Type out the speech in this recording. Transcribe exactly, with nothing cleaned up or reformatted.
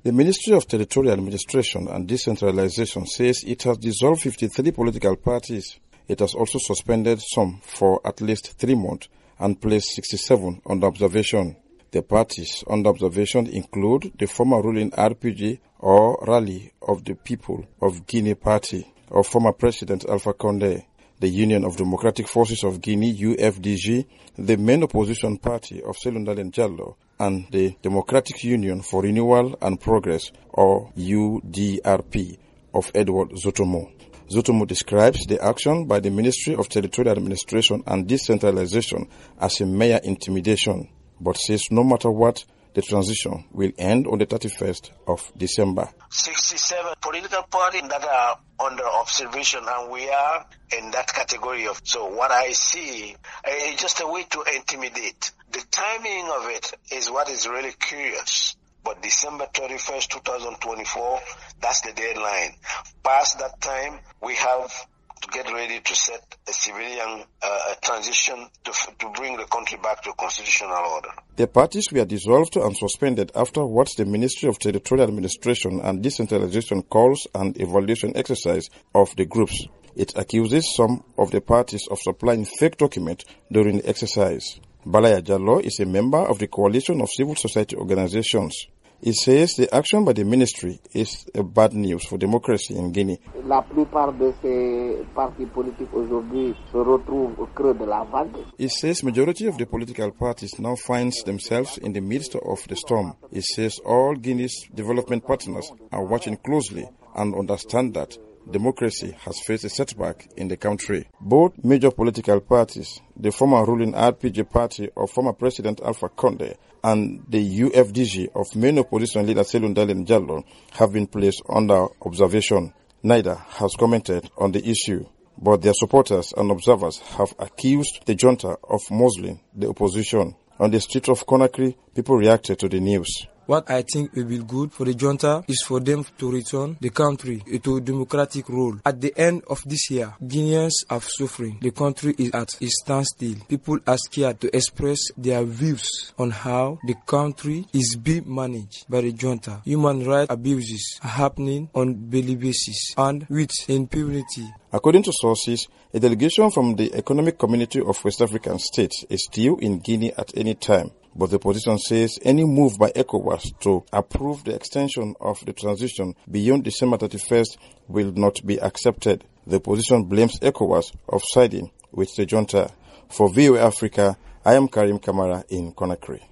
The Ministry of Territorial Administration and Decentralization says it has dissolved fifty-three political parties. It has also suspended some for at least three months and placed sixty-seven under observation. The parties under observation include the former ruling R P G or Rally of the People of Guinea Party of former President Alpha Condé, the Union of Democratic Forces of Guinea U F D G, the main opposition party of Cellou Dalein Diallo, and the Democratic Union for Renewal and Progress or U D R P of Edward Zotomo. Zotomo describes the action by the Ministry of Territorial Administration and Decentralization as a mere intimidation, but says no matter what, the transition will end on the thirty-first of December. sixty-seven political parties that are under observation, and we are in that category of. So what I see is just a way to intimidate. The timing of it is what is really curious. But December thirty-first, twenty twenty-four, that's the deadline. Past that time, we have to get ready to set a civilian uh, transition to, to bring the country back to constitutional order. The parties were dissolved and suspended after what the Ministry of Territorial Administration and Decentralization calls an evaluation exercise of the groups. It accuses some of the parties of supplying fake documents during the exercise. Balaya Jallo is a member of the Coalition of Civil Society Organizations. He says the action by the ministry is a bad news for democracy in Guinea. La plupart de ces partis politiques aujourd'hui se retrouvent au creux de la vague. He says majority of the political parties now finds themselves in the midst of the storm. He says all Guinea's development partners are watching closely and understand that democracy has faced a setback in the country. Both major political parties, the former ruling R P G party of former President Alpha Condé and the U F D G of main opposition leader Cellou Dalein Diallo, have been placed under observation. Neither has commented on the issue, but their supporters and observers have accused the junta of muzzling the opposition. On the street of Conakry, people reacted to the news. What I think will be good for the junta is for them to return the country to a democratic role. At the end of this year, Guineans are suffering. The country is at a standstill. People are scared to express their views on how the country is being managed by the junta. Human rights abuses are happening on a daily basis and with impunity. According to sources, a delegation from the Economic Community of West African States is still in Guinea at any time. But the opposition says any move by ECOWAS to approve the extension of the transition beyond December thirty-first will not be accepted. The opposition blames ECOWAS of siding with the junta. For V O A Africa, I am Karim Kamara in Conakry.